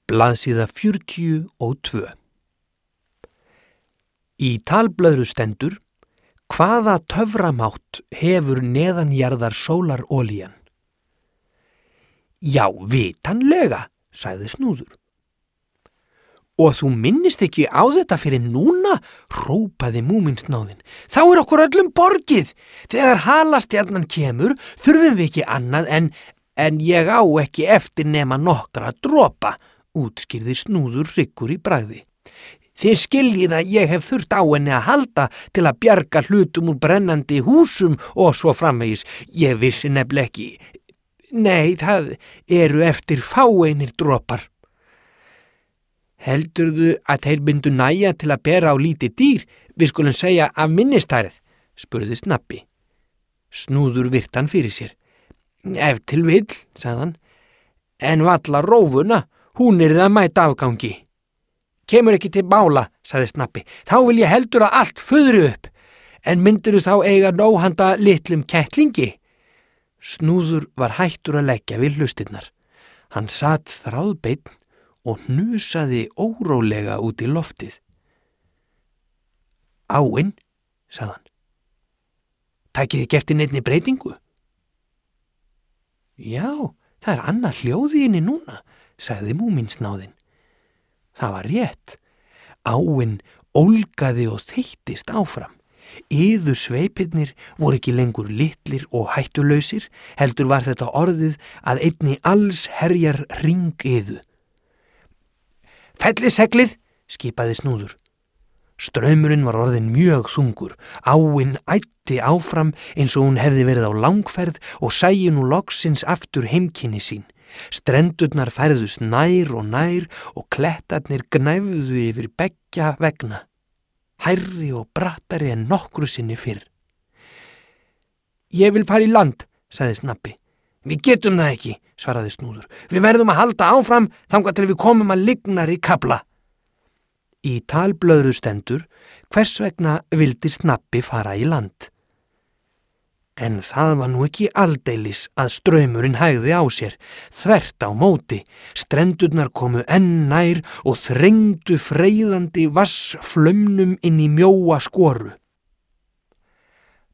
Blaðsíða 42. Í talblöðru stendur: hvaða töframátt hefur neðanjarðar sólarolían? Já, vitanlega, sagði Snúður. Og þú minnist ekki á þetta fyrir núna, hrópaði Múminsnáðinn. Þá okkur öllum borgið. Þegar halastjarnan kemur, þurfum við ekki annað en ég á ekki eftir nema nokkra dropa, útskýrði Snúður hryggur í bragði. Þið skiljið að ég hef þurft á henni að halda til að bjarga hlutum úr brennandi húsum og svo framvegis. Ég vissi nefnilega ekki. Nei, það eru eftir fáeinir dropar. Heldurðu að þeir myndu nægja til að bera á lítið dýr, við skulum segja af minnistærð, spurði Snappi. Snúður virti hann fyrir sér. Ef til vill, sagði hann, en valla rófuna, hún það að mæta afgangi. Kemur ekki til mála, sagði Snappi, þá vil ég heldur að allt fuðri upp, en myndirðu þá eiga nóg handa litlum kettlingi? Snúður var hættur að leggja við hlustirnar. Hann sat þráðbeinn og hnusaði órólega út í loftið. Áin, sagði hann. Takið ekki eftir neinni breytingu? Já, það annað hljóði inni núna, sagði Múminsnáðinn. Það var rétt. Áin ólgaði og þeyttist áfram. Iðusveipirnir voru ekki lengur litlir og hættulausir, heldur var þetta orðið að einni alls herjar hringiðu. Fellið seglið, skipaði Snúður. Straumurinn var orðinn mjög þungur. Áin æddi áfram eins og hún hefði verið á langferð og sæi nú loksins aftur heimkynni sín. Strendurnar færðust nær og klettarnir gnæfðu yfir beggja vegna. Hærri og brattari en nokkru sinni fyrr. Ég vil fara í land, sagði Snappi. Við getum það ekki, svaraði Snúður. Við verðum að halda áfram þangað til við komum að Lygnari kafla. Í talblöðru stendur: hvers vegna vildi Snappi fara í land? En það var nú ekki aldeilis að straumurinn hægði á sér. Þvert á móti, strendurnar komu enn nær og þrengdu freyðandi vassflaumnum inn í mjóa skoru.